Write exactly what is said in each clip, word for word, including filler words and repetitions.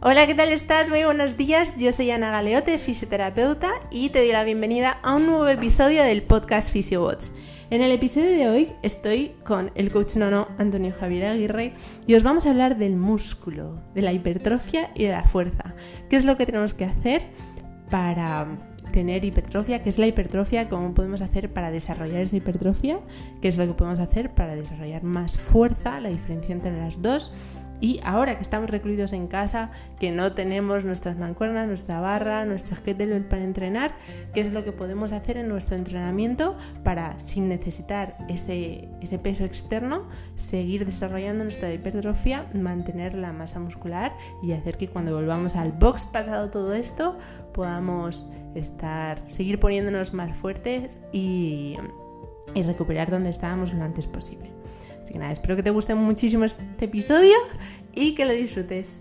Hola, ¿qué tal estás? Muy buenos días, yo soy Ana Galeote, fisioterapeuta, y te doy la bienvenida a un nuevo episodio del podcast PhysioBots. En el episodio de hoy estoy con el coach nono Antonio Javier Aguirre y os vamos a hablar del músculo, de la hipertrofia y de la fuerza. ¿Qué es lo que tenemos que hacer para tener hipertrofia? ¿Qué es la hipertrofia? ¿Cómo podemos hacer para desarrollar esa hipertrofia? ¿Qué es lo que podemos hacer para desarrollar más fuerza? La diferencia entre las dos. Y ahora que estamos recluidos en casa, que no tenemos nuestras mancuernas, nuestra barra, nuestros kettlebell para entrenar, ¿qué es lo que podemos hacer en nuestro entrenamiento para, sin necesitar ese, ese peso externo, seguir desarrollando nuestra hipertrofia, mantener la masa muscular y hacer que cuando volvamos al box pasado todo esto, podamos estar, seguir poniéndonos más fuertes y, y recuperar donde estábamos lo antes posible? Así que nada, espero que te guste muchísimo este episodio y que lo disfrutes.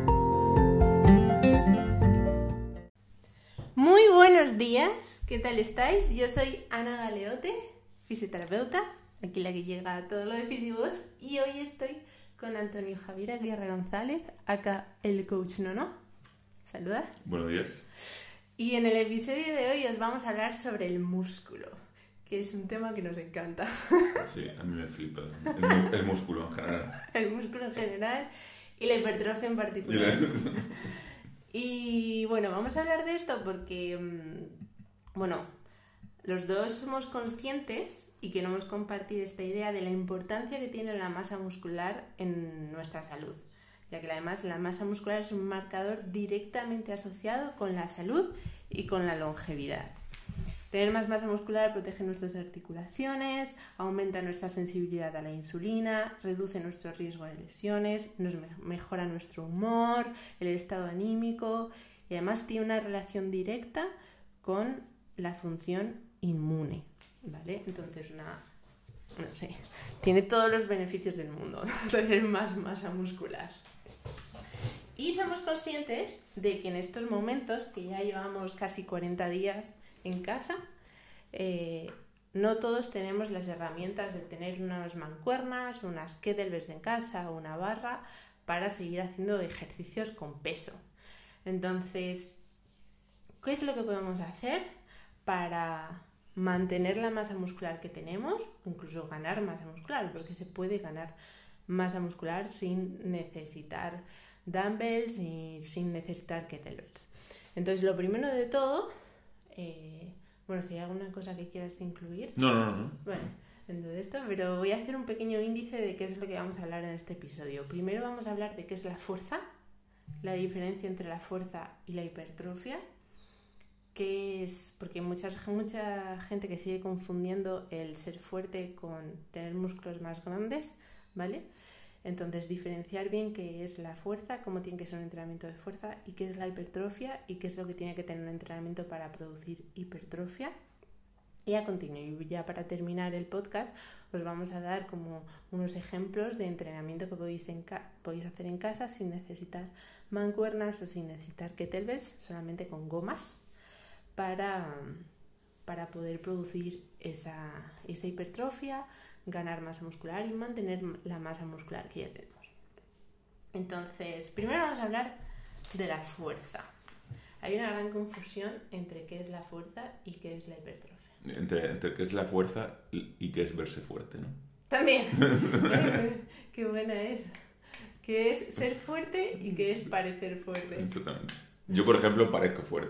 Muy buenos días, ¿qué tal estáis? Yo soy Ana Galeote, fisioterapeuta, aquí la que llega a todo lo de PhysioBots, y hoy estoy con Antonio Javier Aguirre González, acá el coach nono. Saluda. Buenos días. Y en el episodio de hoy os vamos a hablar sobre el músculo, que es un tema que nos encanta. Sí, a mí me flipa. El, el músculo en general. El músculo en general y la hipertrofia en particular. Y bueno, vamos a hablar de esto porque, bueno, los dos somos conscientes y queremos compartir esta idea de la importancia que tiene la masa muscular en nuestra salud, ya que además la masa muscular es un marcador directamente asociado con la salud y con la longevidad. Tener más masa muscular protege nuestras articulaciones, aumenta nuestra sensibilidad a la insulina, reduce nuestro riesgo de lesiones, nos mejora nuestro humor, el estado anímico y además tiene una relación directa con la función inmune, ¿vale? Entonces, una, no sé, tiene todos los beneficios del mundo tener más masa muscular. Y somos conscientes de que en estos momentos, que ya llevamos casi cuarenta días en casa, eh, no todos tenemos las herramientas de tener unas mancuernas, unas kettlebells en casa o una barra para seguir haciendo ejercicios con peso. Entonces, ¿qué es lo que podemos hacer para mantener la masa muscular que tenemos o incluso ganar masa muscular? Porque se puede ganar masa muscular sin necesitar dumbbells y sin necesitar kettlebells. Entonces, lo primero de todo, Eh, bueno, si hay alguna cosa que quieras incluir. No, no, no. Bueno, dentro de esto, pero voy a hacer un pequeño índice de qué es lo que vamos a hablar en este episodio. Primero vamos a hablar de qué es la fuerza, la diferencia entre la fuerza y la hipertrofia, que es, porque mucha, mucha gente que sigue confundiendo el ser fuerte con tener músculos más grandes, ¿vale? Entonces, diferenciar bien qué es la fuerza, cómo tiene que ser un entrenamiento de fuerza y qué es la hipertrofia y qué es lo que tiene que tener un entrenamiento para producir hipertrofia. Y a continuación, ya para terminar el podcast, os vamos a dar como unos ejemplos de entrenamiento que podéis, en ca- podéis hacer en casa sin necesitar mancuernas o sin necesitar kettlebells, solamente con gomas, para, para poder producir esa, esa hipertrofia, ganar masa muscular y mantener la masa muscular que ya tenemos. Entonces, primero vamos a hablar de la fuerza. Hay una gran confusión entre qué es la fuerza y qué es la hipertrofia. Entre, entre qué es la fuerza y qué es verse fuerte, ¿no? También. Qué buena es. ¿Qué es ser fuerte y qué es parecer fuerte? Exactamente. Yo, por ejemplo, parezco fuerte.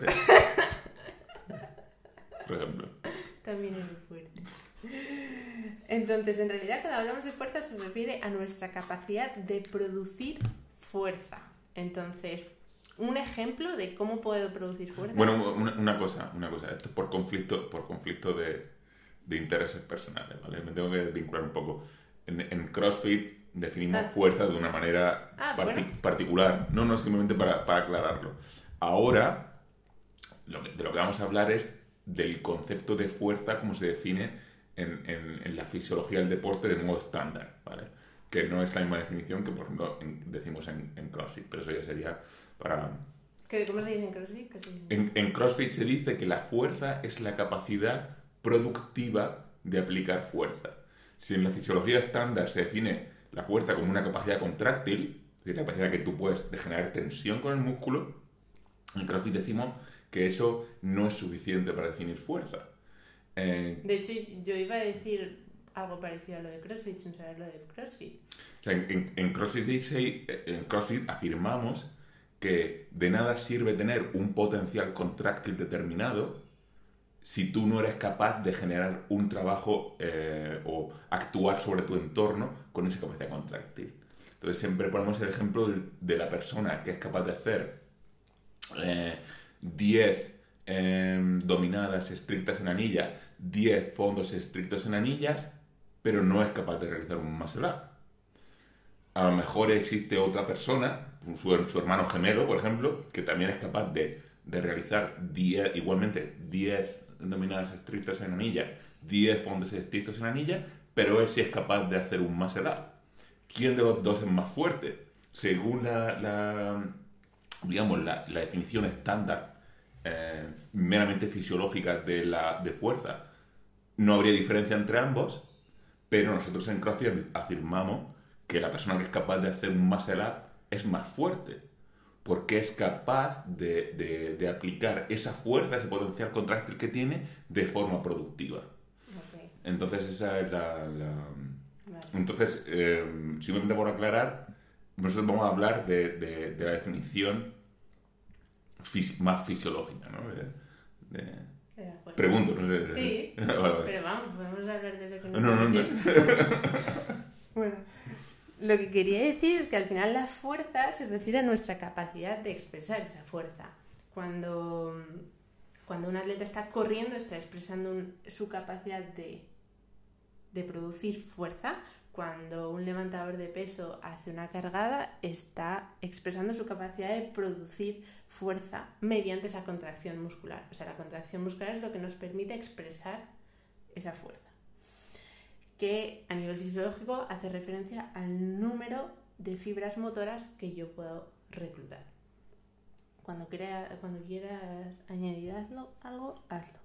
Por ejemplo. También eres fuerte. Entonces, en realidad, cuando hablamos de fuerza se refiere a nuestra capacidad de producir fuerza. Entonces, un ejemplo de cómo puedo producir fuerza. Bueno, una, una cosa, una cosa. Esto es por conflicto, por conflicto de, de intereses personales, ¿vale? Me tengo que vincular un poco. En, en CrossFit definimos ah. fuerza de una manera ah, parti- bueno. particular. No, no, simplemente para, para aclararlo. Ahora, lo que, de lo que vamos a hablar es del concepto de fuerza como se define En, en, en la fisiología del deporte de modo estándar, ¿vale? Que no es la misma definición que, por ejemplo, en, decimos en, en CrossFit, pero eso ya sería para... ¿Cómo se dice en CrossFit? ¿Qué se dice? En, en CrossFit se dice que la fuerza es la capacidad productiva de aplicar fuerza. Si en la fisiología estándar se define la fuerza como una capacidad contráctil, decir, la capacidad que tú puedes de generar tensión con el músculo. En CrossFit decimos que eso no es suficiente para definir fuerza. Eh, de hecho, yo iba a decir algo parecido a lo de CrossFit sin saber lo de CrossFit. O sea, en, en, en, CrossFit dice, en CrossFit afirmamos que de nada sirve tener un potencial contráctil determinado si tú no eres capaz de generar un trabajo eh, o actuar sobre tu entorno con esa capacidad contráctil. Entonces siempre ponemos el ejemplo de, de la persona que es capaz de hacer eh, diez eh, dominadas estrictas en anillas, diez fondos estrictos en anillas, pero no es capaz de realizar un muscle up. A lo mejor existe otra persona, su, su hermano gemelo, por ejemplo, que también es capaz de, de realizar diez, igualmente diez dominadas estrictas en anillas, diez fondos estrictos en anillas, pero él sí es capaz de hacer un muscle up. ¿Quién de los dos es más fuerte? Según la, la digamos, la, la definición estándar eh, meramente fisiológica de, la, de fuerza, no habría diferencia entre ambos, pero nosotros en CrossFit afirmamos que la persona que es capaz de hacer un muscle up es más fuerte, porque es capaz de, de, de aplicar esa fuerza, ese potencial contráctil que tiene de forma productiva. Okay. Entonces esa es la... la... Vale. Entonces, eh, simplemente por aclarar, nosotros vamos a hablar de, de, de la definición fisi- más fisiológica, ¿no? De, de... Pregunto, no sé. Sí, vale, vale. Pero vamos, podemos hablar de lo que no No, no, no. Bueno, lo que quería decir es que al final la fuerza se refiere a nuestra capacidad de expresar esa fuerza. Cuando, cuando un atleta está corriendo, está expresando un, su capacidad de, de producir fuerza. Cuando un levantador de peso hace una cargada, está expresando su capacidad de producir fuerza mediante esa contracción muscular. O sea, la contracción muscular es lo que nos permite expresar esa fuerza, que a nivel fisiológico hace referencia al número de fibras motoras que yo puedo reclutar. Cuando, crea, cuando quieras añadir algo, algo, hazlo.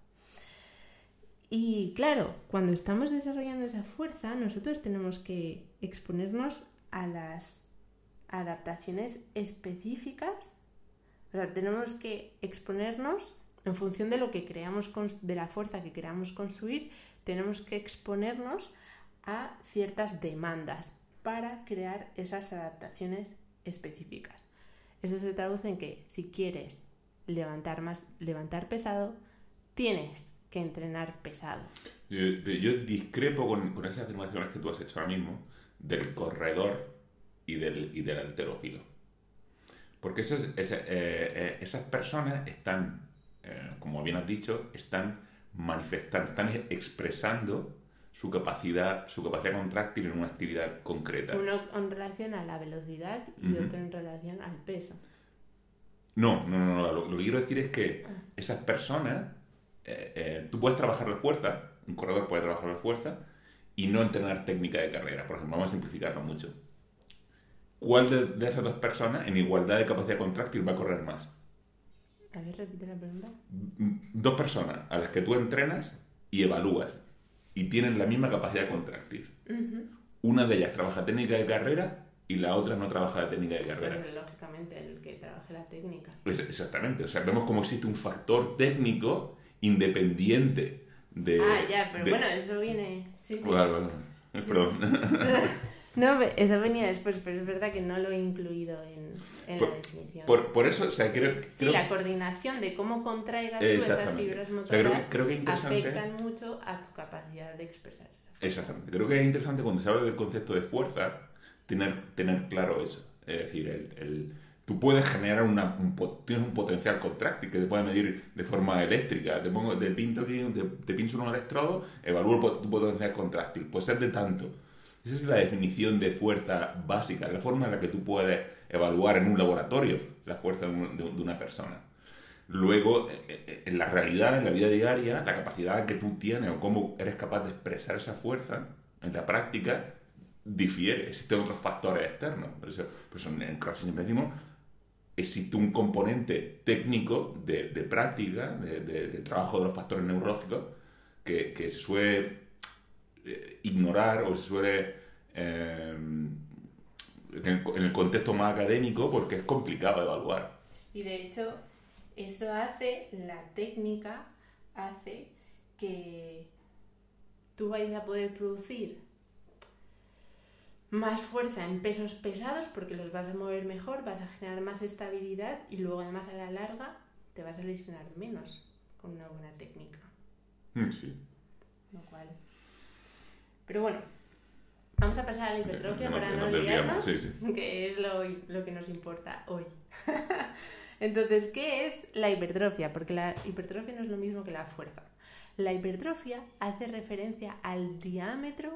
Y claro, cuando estamos desarrollando esa fuerza, nosotros tenemos que exponernos a las adaptaciones específicas. O sea, tenemos que exponernos en función de lo que creamos, de la fuerza que queramos construir, tenemos que exponernos a ciertas demandas para crear esas adaptaciones específicas. Eso se traduce en que si quieres levantar más, levantar pesado, tienes que entrenar pesado. Yo, yo discrepo con, con esas afirmaciones que tú has hecho ahora mismo del corredor y del, y del halterófilo. Porque esos, esa, eh, eh, esas personas están, eh, como bien has dicho, están manifestando, están expresando su capacidad, su capacidad contráctil en una actividad concreta. Uno en relación a la velocidad y uh-huh. otro en relación al peso. No, no, no, no. Lo, lo que quiero decir es que ah. esas personas, eh, eh, tú puedes trabajar la fuerza, un corredor puede trabajar la fuerza y no entrenar técnica de carrera, por ejemplo. Vamos a simplificarlo mucho. ¿Cuál de, de esas dos personas en igualdad de capacidad contráctil va a correr más? A ver, repite la pregunta. Dos personas a las que tú entrenas y evalúas y tienen la misma capacidad contráctil. Uh-huh. Una de ellas trabaja técnica de carrera y la otra no trabaja la técnica de carrera. Pues lógicamente el que trabaje la técnica. Pues exactamente. O sea, vemos cómo existe un factor técnico independiente de... Ah, ya, pero de... bueno, eso viene... Sí, sí. Bueno, bueno. Perdón. No, eso venía después, pero es verdad que no lo he incluido en, en por, la definición. Por, por eso, o sea, creo... creo... Sí, la coordinación de cómo contraigas tú esas fibras motoras, o sea, creo, creo que interesante... afectan mucho a tu capacidad de expresar esa fuerza. Exactamente. Creo que es interesante cuando se habla del concepto de fuerza tener, tener claro eso. Es decir, el, el, tú puedes generar una, un, tienes un potencial contráctil que te puede medir de forma eléctrica. Te pongo, te pinto aquí, te, te pincho un electrodo, evalúo tu potencial contráctil. Puede ser de tanto. Esa es la definición de fuerza básica, la forma en la que tú puedes evaluar en un laboratorio la fuerza de, un, de, de una persona. Luego, en la realidad, en la vida diaria, la capacidad que tú tienes o cómo eres capaz de expresar esa fuerza en la práctica difiere. Existen otros factores externos. Por eso, por eso en CrossFit siempre decimos, existe un componente técnico de, de práctica, de, de, de trabajo de los factores neurológicos, que, que se suele ignorar o se suele eh, en el, en el contexto más académico porque es complicado evaluar. Y de hecho, eso hace, la técnica hace que tú vayas a poder producir más fuerza en pesos pesados porque los vas a mover mejor, vas a generar más estabilidad y luego además a la larga te vas a lesionar menos con una buena técnica. Sí. Lo cual... Pero bueno, vamos a pasar a la hipertrofia no, para no, no no liarnos, sí, sí. que es lo, lo que nos importa hoy. Entonces, ¿qué es la hipertrofia? Porque la hipertrofia no es lo mismo que la fuerza. La hipertrofia hace referencia al diámetro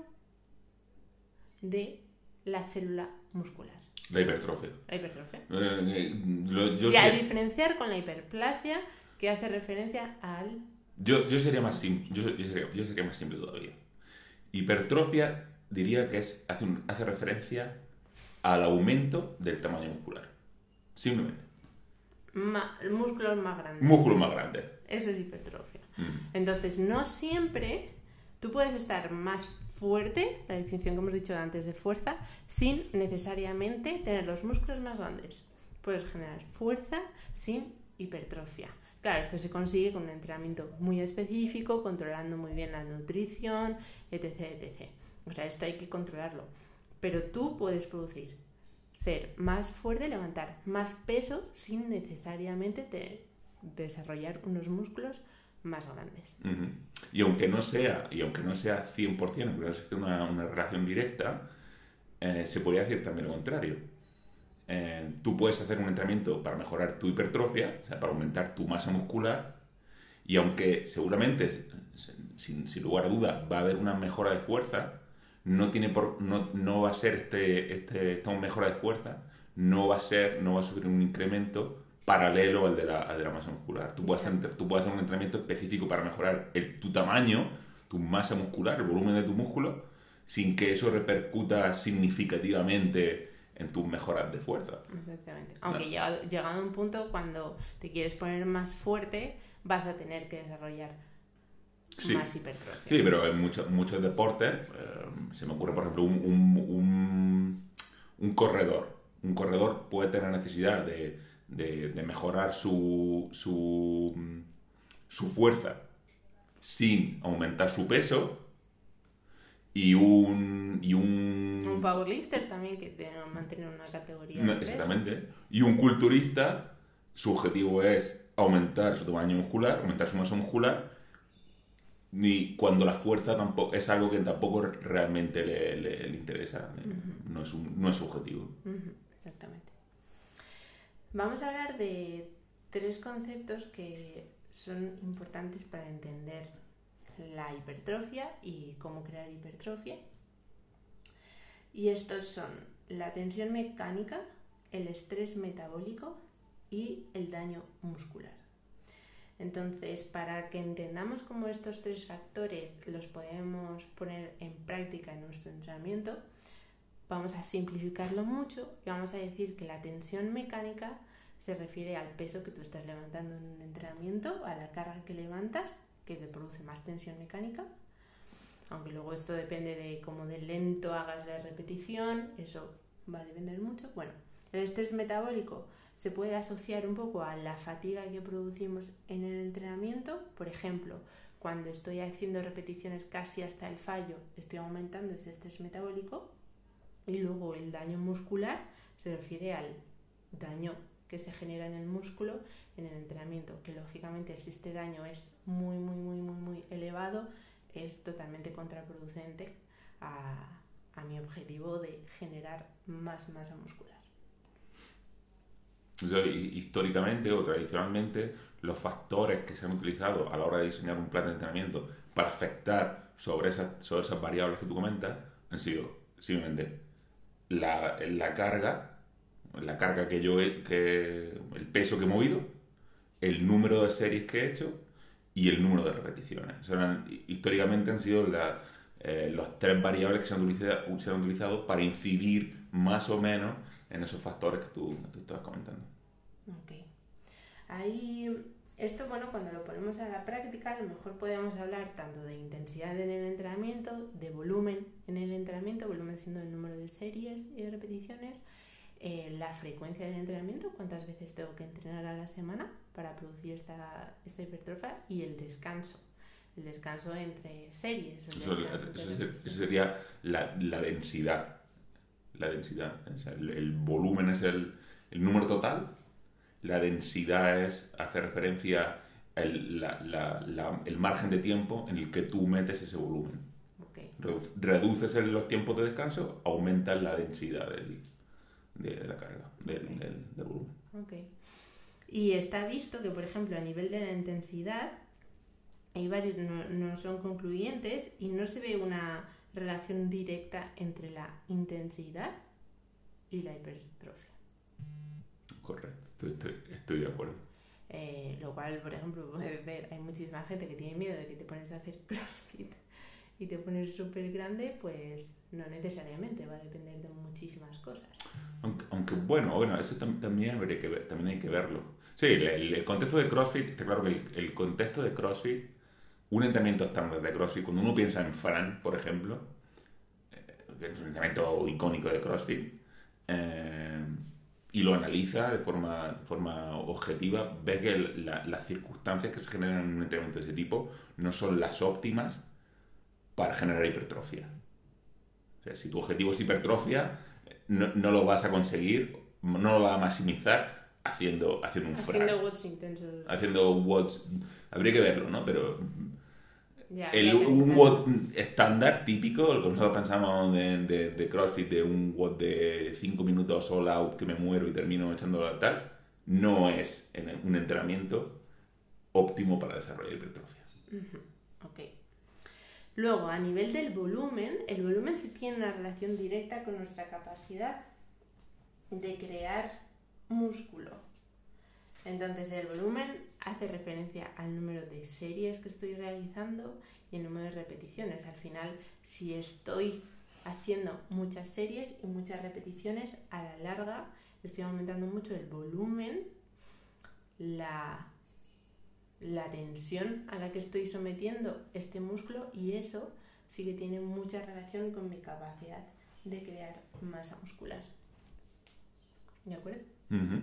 de la célula muscular. La hipertrofia. La hipertrofia. Eh, eh, lo, yo y a sé, diferenciar con la hiperplasia, que hace referencia al... yo, yo sería más simple, yo, yo, sería, yo sería más simple todavía. Hipertrofia diría que es hace, un, hace referencia al aumento del tamaño muscular. Simplemente. Ma, músculos más grandes. Músculos más grandes. Eso es hipertrofia. Mm. Entonces, no siempre tú puedes estar más fuerte, la definición que hemos dicho antes de fuerza, sin necesariamente tener los músculos más grandes. Puedes generar fuerza sin hipertrofia. Claro, esto se consigue con un entrenamiento muy específico, controlando muy bien la nutrición, etc, etcétera. O sea, esto hay que controlarlo. Pero tú puedes producir, ser más fuerte, levantar más peso sin necesariamente te, desarrollar unos músculos más grandes. Uh-huh. Y aunque no sea, y aunque no sea cien por ciento, aunque no sea una, una relación directa, eh, se podría decir también lo contrario. Eh, tú puedes hacer un entrenamiento para mejorar tu hipertrofia, o sea, para aumentar tu masa muscular, y aunque seguramente, sin, sin lugar a duda, va a haber una mejora de fuerza, no tiene por, no, no va a ser este, este, esta mejora de fuerza, no va a ser, no va a sufrir un incremento paralelo al de la, al de la masa muscular. Tú puedes, hacer, tú puedes hacer un entrenamiento específico para mejorar el, tu tamaño, tu masa muscular, el volumen de tu músculo, sin que eso repercuta significativamente en tus mejoras de fuerza. Exactamente. Aunque llegado, llegado a un punto, cuando te quieres poner más fuerte, vas a tener que desarrollar sí. más hipertrofia. Sí, pero en muchos, muchos deportes, eh, se me ocurre, por ejemplo, un, un, un, un corredor. Un corredor puede tener necesidad de, de, de mejorar su, su, su fuerza sin aumentar su peso. Y un, y un... Un powerlifter también, que te mantiene una categoría. No, exactamente. Y un culturista, su objetivo es aumentar su tamaño muscular, aumentar su masa muscular, y cuando la fuerza tampoco es algo que tampoco realmente le, le, le interesa. Uh-huh. No es un, no es su objetivo. Uh-huh. Exactamente. Vamos a hablar de tres conceptos que son importantes para entender la hipertrofia y cómo crear hipertrofia. Y estos son la tensión mecánica, el estrés metabólico y el daño muscular. Entonces, para que entendamos cómo estos tres factores los podemos poner en práctica en nuestro entrenamiento, vamos a simplificarlo mucho y vamos a decir que la tensión mecánica se refiere al peso que tú estás levantando en un entrenamiento, a la carga que levantas, que te produce más tensión mecánica, aunque luego esto depende de cómo de lento hagas la repetición, eso va a depender mucho. Bueno, el estrés metabólico se puede asociar un poco a la fatiga que producimos en el entrenamiento. Por ejemplo, cuando estoy haciendo repeticiones casi hasta el fallo, estoy aumentando ese estrés metabólico. Y luego el daño muscular se refiere al daño que se genera en el músculo en el entrenamiento, que lógicamente si este daño es muy, muy, muy, muy, muy elevado, es totalmente contraproducente a, a mi objetivo de generar más masa muscular. O sea, históricamente o tradicionalmente, los factores que se han utilizado a la hora de diseñar un plan de entrenamiento para afectar sobre esas, sobre esas variables que tú comentas han sido simplemente la, la carga, la carga que yo he, que, el peso que he movido, el número de series que he hecho y el número de repeticiones. O sea, históricamente han sido la, eh, los tres variables que se han, utilizado, se han utilizado para incidir más o menos en esos factores que tú, que tú estabas comentando. Ok. Hay esto, bueno, cuando lo ponemos a la práctica, a lo mejor podemos hablar tanto de intensidad en el entrenamiento, de volumen en el entrenamiento, volumen siendo el número de series y de repeticiones, eh, la frecuencia del entrenamiento, cuántas veces tengo que entrenar a la semana para producir esta, esta hipertrofia, y el descanso, el descanso entre series. Eso, eso, entre... eso sería la, la densidad, la densidad, o sea, el, el volumen es el, el número total. La densidad es, hace referencia al la, la, la, el margen de tiempo en el que tú metes ese volumen. Okay. Reduces los tiempos de descanso, aumentas la densidad del, de, de la carga, del, okay. del, del volumen. Okay. Y está visto que, por ejemplo, a nivel de la intensidad, hay varios, no, no son concluyentes y no se ve una relación directa entre la intensidad y la hipertrofia. Correcto. Estoy, estoy, estoy de acuerdo. Eh, lo cual, por ejemplo, puedes ver, hay muchísima gente que tiene miedo de que te pones a hacer CrossFit y te pones súper grande, pues no necesariamente, va a depender de muchísimas cosas. Aunque, aunque bueno, bueno, eso tam, también, hay que ver, también hay que verlo. Sí, el, el contexto de CrossFit, está claro que el, el contexto de CrossFit, un entrenamiento estándar de CrossFit, cuando uno piensa en Fran, por ejemplo, eh, que es un entrenamiento icónico de CrossFit, eh, y lo analiza de forma, de forma objetiva, ve que el, la, las circunstancias que se generan en un entrenamiento de ese tipo no son las óptimas para generar hipertrofia. O sea, si tu objetivo es hipertrofia, no, no lo vas a conseguir, no lo vas a maximizar haciendo, haciendo un haciendo frag. watts intensos. Haciendo watts, habría que verlo, ¿no? Pero ya, el, ya un watt estándar típico, lo que nosotros pensamos de, de, de CrossFit, de un watt de cinco minutos all out que me muero y termino echando tal, no es en un entrenamiento óptimo para desarrollar hipertrofia. Uh-huh. Ok. Luego, a nivel del volumen, el volumen sí tiene una relación directa con nuestra capacidad de crear músculo. Entonces, el volumen hace referencia al número de series que estoy realizando y el número de repeticiones. Al final, si estoy haciendo muchas series y muchas repeticiones, a la larga estoy aumentando mucho el volumen, la, la tensión a la que estoy sometiendo este músculo, y eso sí que tiene mucha relación con mi capacidad de crear masa muscular. ¿De acuerdo? Uh-huh.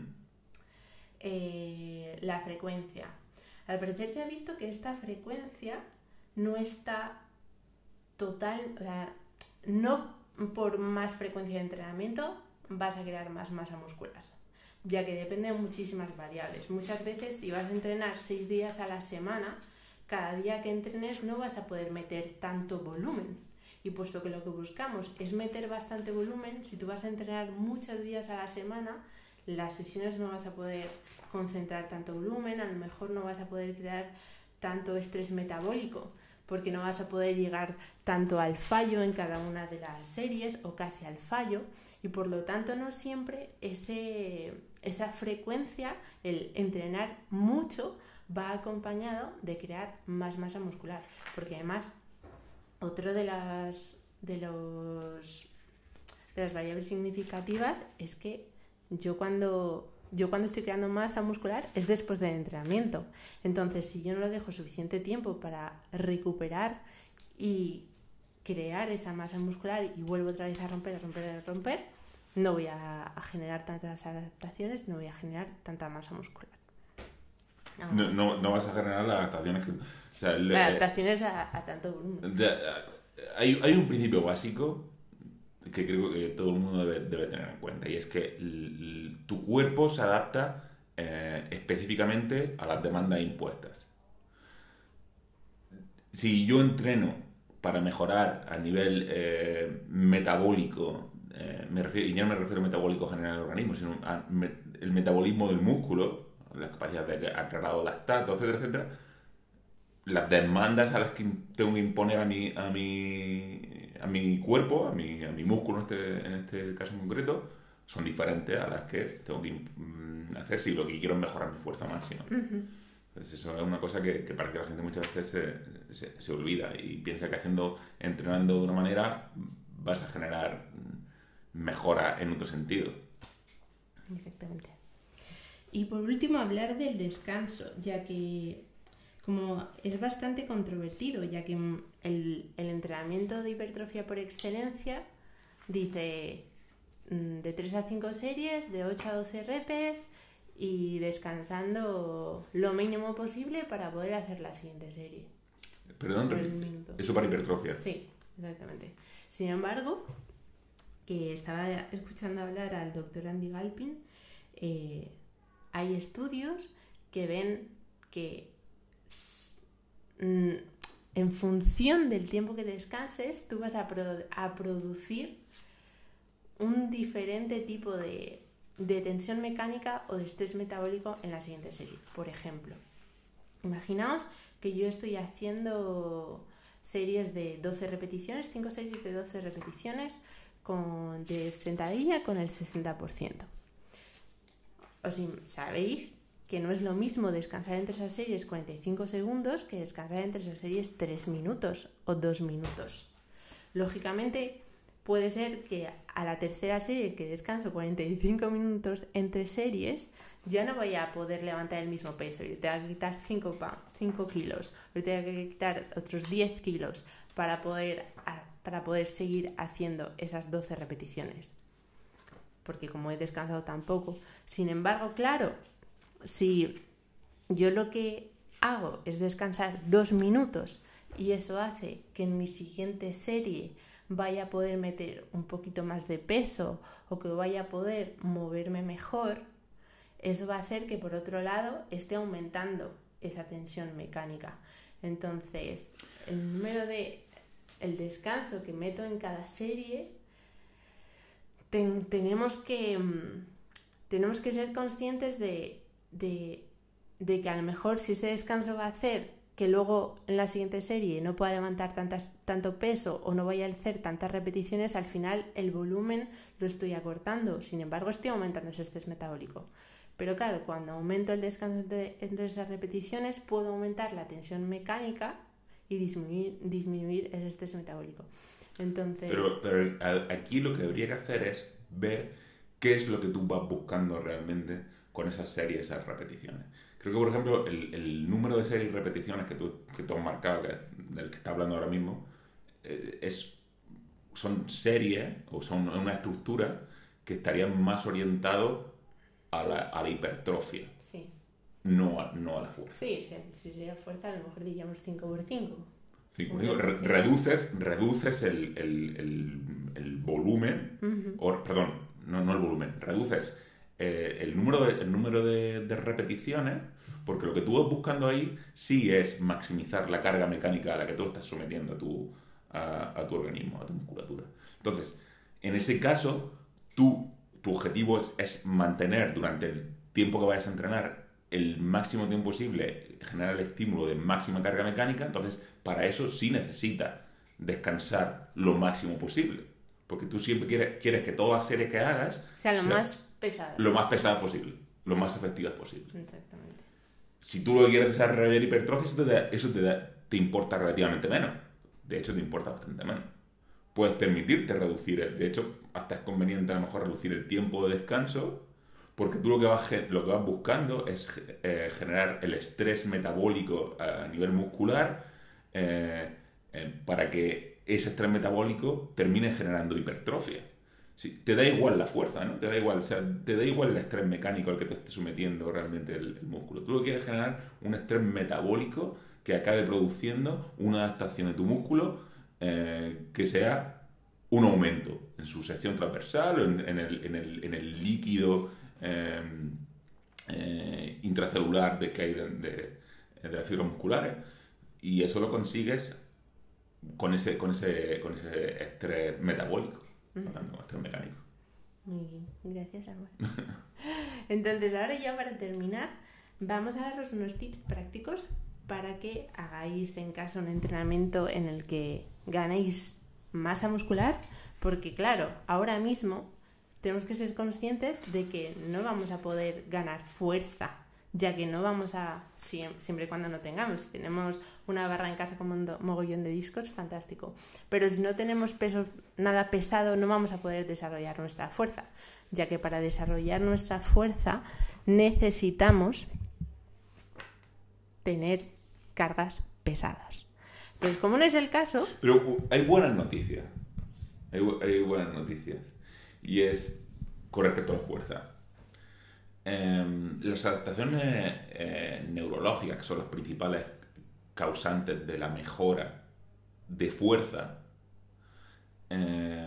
Eh, la frecuencia. Al parecer se ha visto que esta frecuencia no está total, o sea, no por más frecuencia de entrenamiento vas a crear más masa muscular, ya que depende de muchísimas variables. Muchas veces, si vas a entrenar seis días a la semana, cada día que entrenes no vas a poder meter tanto volumen. Y puesto que lo que buscamos es meter bastante volumen, si tú vas a entrenar muchos días a la semana, las sesiones no vas a poder concentrar tanto volumen, a lo mejor no vas a poder crear tanto estrés metabólico, porque no vas a poder llegar tanto al fallo en cada una de las series o casi al fallo, y por lo tanto no siempre ese, esa frecuencia, el entrenar mucho, va acompañado de crear más masa muscular, porque además otro de las de los de las variables significativas es que yo cuando yo cuando estoy creando masa muscular es después del entrenamiento. Entonces, si yo no lo dejo suficiente tiempo para recuperar y crear esa masa muscular y vuelvo otra vez a romper, a romper, a romper, no voy a, a generar tantas adaptaciones, no voy a generar tanta masa muscular. Ah. No, no, no vas a generar las adaptaciones que... O sea, le, adaptaciones a, a tanto volumen. De, hay, hay un principio básico que creo que todo el mundo debe, debe tener en cuenta, y es que l, tu cuerpo se adapta eh, específicamente a las demandas impuestas. Si yo entreno para mejorar a nivel eh, metabólico, eh, me refiero, y ya no me refiero a metabólico general del organismo, sino a me, el metabolismo del músculo, las capacidades de aclarado lactato, etcétera, etcétera, las demandas a las que tengo que imponer a mi, a mi, a mi cuerpo, a mi, a mi músculo en este, en este caso en concreto, son diferentes a las que tengo que mm, hacer si lo que quiero es mejorar mi fuerza máxima. Uh-huh. Entonces eso es una cosa que, que parece que la gente muchas veces se, se, se olvida y piensa que haciendo, entrenando de una manera vas a generar mejora en otro sentido. Exactamente. Y por último, hablar del descanso, ya que como es bastante controvertido, ya que el, el entrenamiento de hipertrofia por excelencia dice de tres a cinco series, de ocho a doce repes y descansando lo mínimo posible para poder hacer la siguiente serie. Perdón, eso para hipertrofia. Sí, exactamente. Sin embargo, que estaba escuchando hablar al doctor Andy Galpin, eh, hay estudios que ven que mm, en función del tiempo que descanses, tú vas a, pro- a producir un diferente tipo de, de tensión mecánica o de estrés metabólico en la siguiente serie. Por ejemplo, imaginaos que yo estoy haciendo series de doce repeticiones, cinco series de doce repeticiones con, de sentadilla con el sesenta por ciento. Os sabéis que no es lo mismo descansar entre esas series cuarenta y cinco segundos que descansar entre esas series tres minutos o dos minutos. Lógicamente, puede ser que a la tercera serie que descanso cuarenta y cinco minutos entre series ya no vaya a poder levantar el mismo peso. Yo tengo que quitar cinco kilos, yo tengo que quitar otros diez kilos para poder, para poder seguir haciendo esas doce repeticiones. Porque como he descansado tan poco. Sin embargo, claro, si yo lo que hago es descansar dos minutos y eso hace que en mi siguiente serie vaya a poder meter un poquito más de peso o que vaya a poder moverme mejor, eso va a hacer que por otro lado esté aumentando esa tensión mecánica. Entonces, el número de el descanso que meto en cada serie ten, tenemos que tenemos que ser conscientes de, de, de que a lo mejor si ese descanso va a hacer que luego en la siguiente serie no pueda levantar tantas, tanto peso o no vaya a hacer tantas repeticiones, al final el volumen lo estoy acortando. Sin embargo, estoy aumentando ese estrés metabólico. Pero claro, cuando aumento el descanso entre, entre esas repeticiones, puedo aumentar la tensión mecánica y disminuir, disminuir el estrés metabólico. Entonces... Pero, pero aquí lo que habría que hacer es ver qué es lo que tú vas buscando realmente con esas series, esas repeticiones. Creo que, por ejemplo, el, el número de series y repeticiones que tú, que tú has marcado, que, del que estás hablando ahora mismo, eh, es, son series o son una estructura que estarían más orientados a la, a la hipertrofia, sí. no, a, no a la fuerza. Sí, si, si sería fuerza, a lo mejor diríamos cinco por cinco. cinco por cinco. Re, reduces, reduces el, el, el, el volumen, uh-huh. o, perdón, no, no el volumen, reduces eh, el número, de, el número de, de repeticiones, porque lo que tú vas buscando ahí sí es maximizar la carga mecánica a la que tú estás sometiendo a tu, a, a tu organismo, a tu musculatura. Entonces, en ese caso, tú, tu objetivo es, es mantener durante el tiempo que vayas a entrenar el máximo tiempo posible, generar el estímulo de máxima carga mecánica. Entonces, para eso sí necesitas descansar lo máximo posible. Porque tú siempre quieres, quieres que todas las series que hagas sea lo sea más pesada. Lo más pesada posible, lo más efectivas posible. Exactamente. Si tú lo que quieres desarrollar hipertrofia, eso, te, eso te, da, te importa relativamente menos. De hecho, te importa bastante menos. Puedes permitirte reducir, el, de hecho, hasta es conveniente a lo mejor reducir el tiempo de descanso, porque tú lo que vas, lo que vas buscando es eh, generar el estrés metabólico a nivel muscular eh, eh, para que ese estrés metabólico termine generando hipertrofia. Sí, te da igual la fuerza, ¿no? Te da igual, o sea, te da igual el estrés mecánico al que te esté sometiendo realmente el, el músculo. Tú lo que quieres generar un estrés metabólico que acabe produciendo una adaptación de tu músculo eh, que sea un aumento en su sección transversal o en, en, el, en, el, en el líquido eh, eh, intracelular de, que hay de, de, de las fibras musculares, y eso lo consigues con ese, con ese, con ese estrés metabólico. No tanto como estrés mecánico. Muy bien, gracias, Amor. Entonces, ahora ya para terminar, vamos a daros unos tips prácticos para que hagáis en casa un entrenamiento en el que ganéis masa muscular, porque claro, ahora mismo tenemos que ser conscientes de que no vamos a poder ganar fuerza ya que no vamos a, siempre y cuando no tengamos, si tenemos una barra en casa con un mogollón de discos, fantástico, pero si no tenemos peso, nada pesado, no vamos a poder desarrollar nuestra fuerza, ya que para desarrollar nuestra fuerza necesitamos tener cargas pesadas. Entonces, como no es el caso... Pero hay buenas noticias, hay, hay buenas noticias, y es con respecto a la fuerza. Eh, las adaptaciones eh, neurológicas, que son las principales causantes de la mejora de fuerza, eh,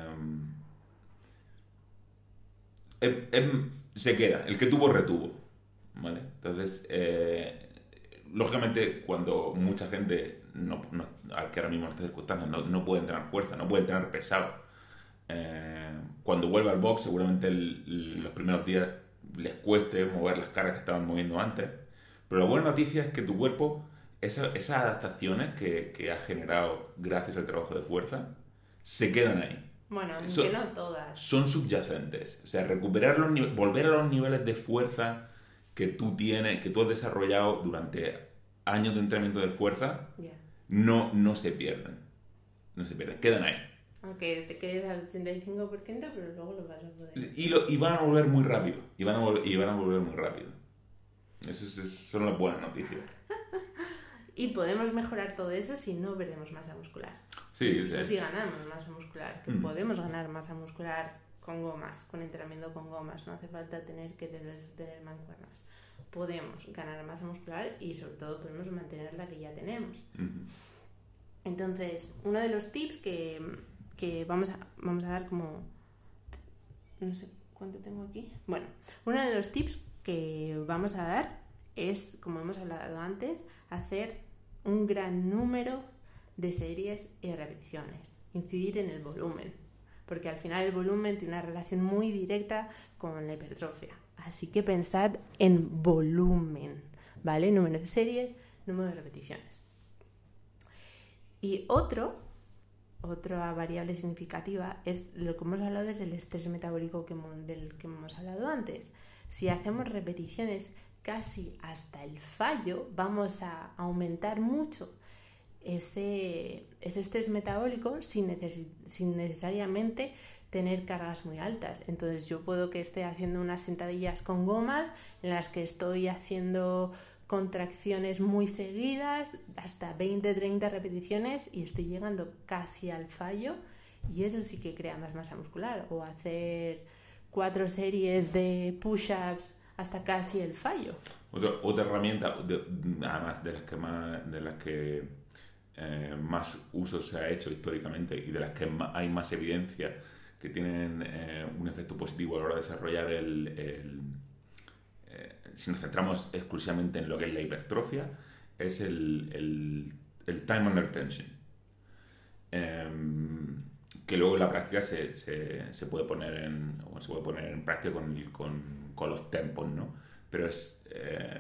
eh, eh, se queda. El que tuvo, retuvo. ¿Vale? Entonces, eh, lógicamente, cuando mucha gente, no, no, al que ahora mismo en estas circunstancias, no, no puede entrenar fuerza, no puede entrenar pesado, eh, cuando vuelva al box, seguramente el, los primeros días les cueste mover las cargas que estaban moviendo antes, pero la buena noticia es que tu cuerpo, esa, esas adaptaciones que, que ha generado gracias al trabajo de fuerza, se quedan ahí. Bueno, son, que no todas. Son subyacentes. O sea, recuperar los niveles, volver a los niveles de fuerza que tú tienes, que tú has desarrollado durante años de entrenamiento de fuerza, yeah. no, no se pierden. No se pierden, quedan ahí. Aunque te quedes al ochenta y cinco por ciento, pero luego lo vas a poder. Y, lo, y van a volver muy rápido. Y van a volver, y van a volver muy rápido. Esas es, son las buenas noticias. Y podemos mejorar todo eso si no perdemos masa muscular. Sí, eso es... sí ganamos masa muscular. Que mm. podemos ganar masa muscular con gomas, con entrenamiento con gomas. No hace falta tener que tener mancuernas. Podemos ganar masa muscular y sobre todo podemos mantener la que ya tenemos. Mm-hmm. Entonces, uno de los tips que... que vamos a, vamos a dar como... no sé cuánto tengo aquí. Bueno, uno de los tips que vamos a dar es, como hemos hablado antes, hacer un gran número de series y repeticiones. Incidir en el volumen. Porque al final el volumen tiene una relación muy directa con la hipertrofia. Así que pensad en volumen, ¿vale? Número de series, número de repeticiones. Y otro... Otra variable significativa es lo que hemos hablado desde el estrés metabólico que hemos, del que hemos hablado antes. Si hacemos repeticiones casi hasta el fallo, vamos a aumentar mucho ese, ese estrés metabólico sin, neces- sin necesariamente tener cargas muy altas. Entonces yo puedo que esté haciendo unas sentadillas con gomas en las que estoy haciendo contracciones muy seguidas, hasta veinte a treinta repeticiones y estoy llegando casi al fallo y eso sí que crea más masa muscular. O hacer cuatro series de push-ups hasta casi el fallo. Otra, otra herramienta, de, además de las que más, de las que eh, más uso se ha hecho históricamente y de las que más, hay más evidencia que tienen eh, un efecto positivo a la hora de desarrollar el... el si nos centramos exclusivamente en lo que es la hipertrofia, es el, el, el time under tension. Eh, que luego en la práctica se, se, se puede poner en o se puede poner en práctica con, con, con los tempos, ¿no? Pero es eh,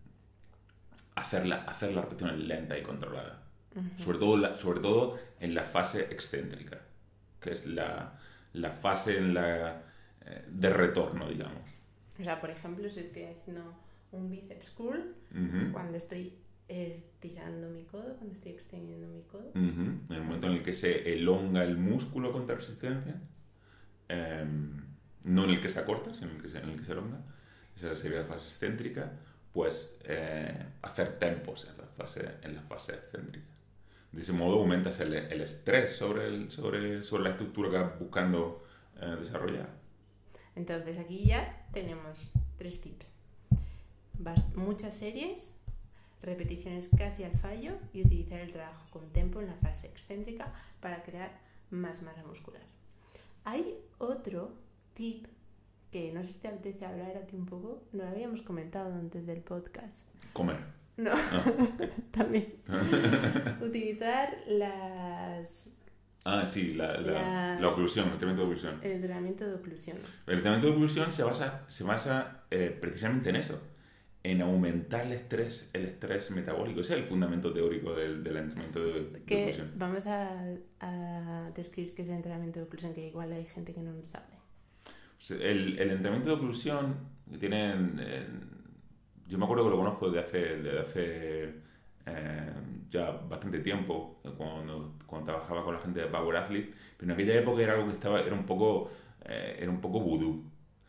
hacer, la, hacer las repeticiones lenta y controlada. Uh-huh. Sobre todo, la, sobre todo en la fase excéntrica, que es la, la fase en la, eh, de retorno, digamos. O sea, por ejemplo, si estoy haciendo un bíceps curl, uh-huh. cuando estoy estirando mi codo, cuando estoy extendiendo mi codo. Uh-huh. En el momento en el que se elonga el músculo contra resistencia, eh, no en el que se acorta, sino en el que se, en el que se elonga, esa sería la fase excéntrica, pues eh, hacer tempos en la fase, en la fase excéntrica. De ese modo aumentas el, el estrés sobre, el, sobre, sobre la estructura que vas buscando eh, desarrollar. Entonces aquí ya tenemos tres tips. Bast- muchas series, repeticiones casi al fallo y utilizar el trabajo con tempo en la fase excéntrica para crear más masa muscular. Hay otro tip que no sé si te apetece hablar a ti un poco, no lo habíamos comentado antes del podcast. Comer. No, no. También. Utilizar las... Ah, sí, la, la, las... la oclusión, el entrenamiento de oclusión. El entrenamiento de oclusión. El entrenamiento de oclusión se basa, se basa eh, precisamente en eso, en aumentar el estrés, el estrés metabólico. Ese es el fundamento teórico del, del entrenamiento de, de que oclusión. Vamos a, a describir qué es el entrenamiento de oclusión, que igual hay gente que no lo sabe. El, el entrenamiento de oclusión tiene eh, yo me acuerdo que lo conozco desde hace, desde hace eh, ya bastante tiempo, cuando, cuando trabajaba con la gente de Power Athlete, pero en aquella época era algo que estaba, era un poco, eh, era un poco vudú.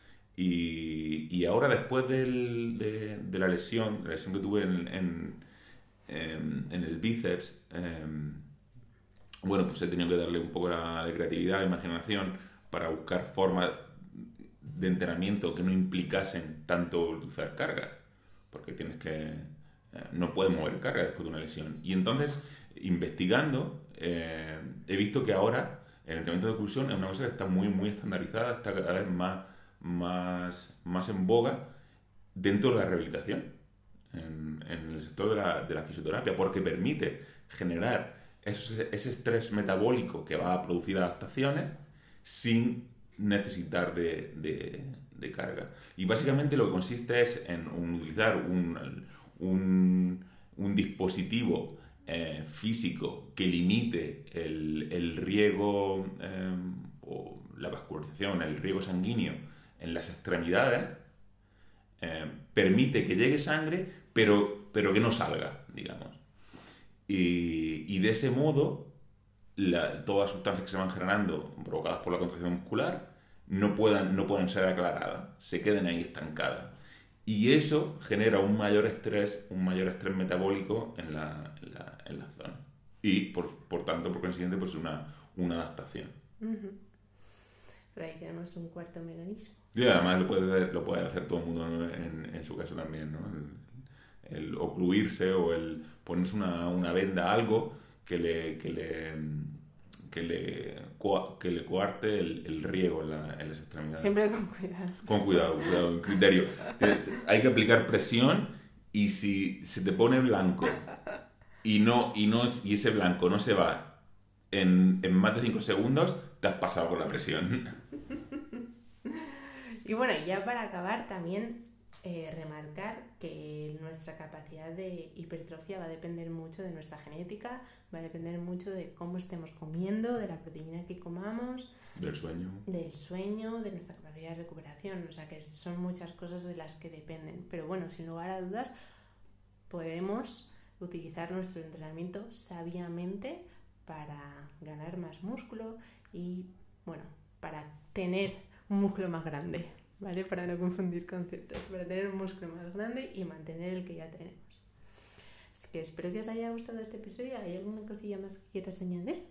Y, y ahora, después del, de, de la lesión, la lesión que tuve en, en, en, en el bíceps, eh, bueno, pues he tenido que darle un poco la, de creatividad, de imaginación, para buscar formas de entrenamiento que no implicasen tanto usar carga, porque tienes que eh, no puedes mover carga después de una lesión. Y entonces, investigando, eh, he visto que ahora el entrenamiento de oclusión es una cosa que está muy, muy estandarizada, está cada vez más, más, más en boga dentro de la rehabilitación, en, en el sector de la, de la fisioterapia, porque permite generar ese, ese estrés metabólico que va a producir adaptaciones sin necesitar de, de, de carga. Y básicamente lo que consiste es en utilizar un, un, un dispositivo eh, físico que limite el, el riego eh, o la vascularización, el riego sanguíneo en las extremidades, eh, permite que llegue sangre, pero, pero que no salga, digamos. Y, y de ese modo, la, todas las sustancias que se van generando provocadas por la contracción muscular no puedan, no puedan ser aclaradas, se queden ahí estancadas. Y eso genera un mayor estrés, un mayor estrés metabólico en la, en la, en la zona. Y, por, por tanto, por consiguiente, pues una, una adaptación. Uh-huh. Pero ahí tenemos un cuarto mecanismo. Y además lo puede, lo puede hacer todo el mundo en, en su caso también, ¿no? El, el ocluirse o el ponerse una, una venda, algo que le, que le, que le, que le coarte el, el riego en, la, en las extremidades. Siempre con cuidado. Con cuidado, cuidado, con criterio. Te, te, hay que aplicar presión y si se te pone blanco y, no, y, no, y ese blanco no se va en, en más de cinco segundos, te has pasado con la presión. Y bueno, ya para acabar también eh, remarcar que nuestra capacidad de hipertrofia va a depender mucho de nuestra genética, va a depender mucho de cómo estemos comiendo, de la proteína que comamos, del sueño, del sueño, de nuestra capacidad de recuperación. O sea que son muchas cosas de las que dependen. Pero bueno, sin lugar a dudas, podemos utilizar nuestro entrenamiento sabiamente para ganar más músculo y, bueno, para tener un músculo más grande, ¿vale? Para no confundir conceptos, para tener un músculo más grande y mantener el que ya tenemos. Así que espero que os haya gustado este episodio. ¿Hay alguna cosilla más que quieras añadir?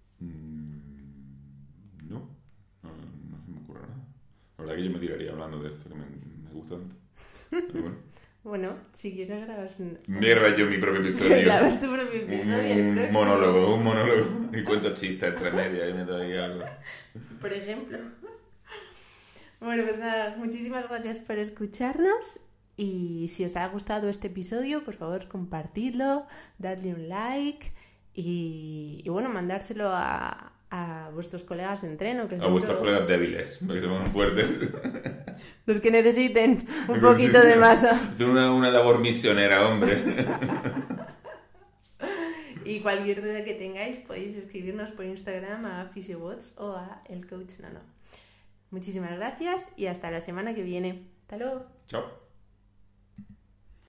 Mm, no, no, no se me ocurre nada. La verdad que yo me tiraría hablando de esto, que me, me gusta tanto. Pero bueno. Bueno, si quieres grabas un... Mierda, yo mi propio episodio. Grabas tu propio episodio. Un, un monólogo, un monólogo. Y cuento chistes entre media y me doy algo. Por ejemplo. Bueno, pues nada, muchísimas gracias por escucharnos y si os ha gustado este episodio, por favor compartidlo, dadle un like y, y bueno, mandárselo a, a vuestros colegas de entreno. Que a vuestros todo... colegas débiles, porque son fuertes. Los que necesiten un poquito de masa. Hacer una, una labor misionera, hombre. Y cualquier duda que tengáis podéis escribirnos por Instagram a Physiobots o a El Coach Nano. Muchísimas gracias y hasta la semana que viene. Hasta luego. Chao.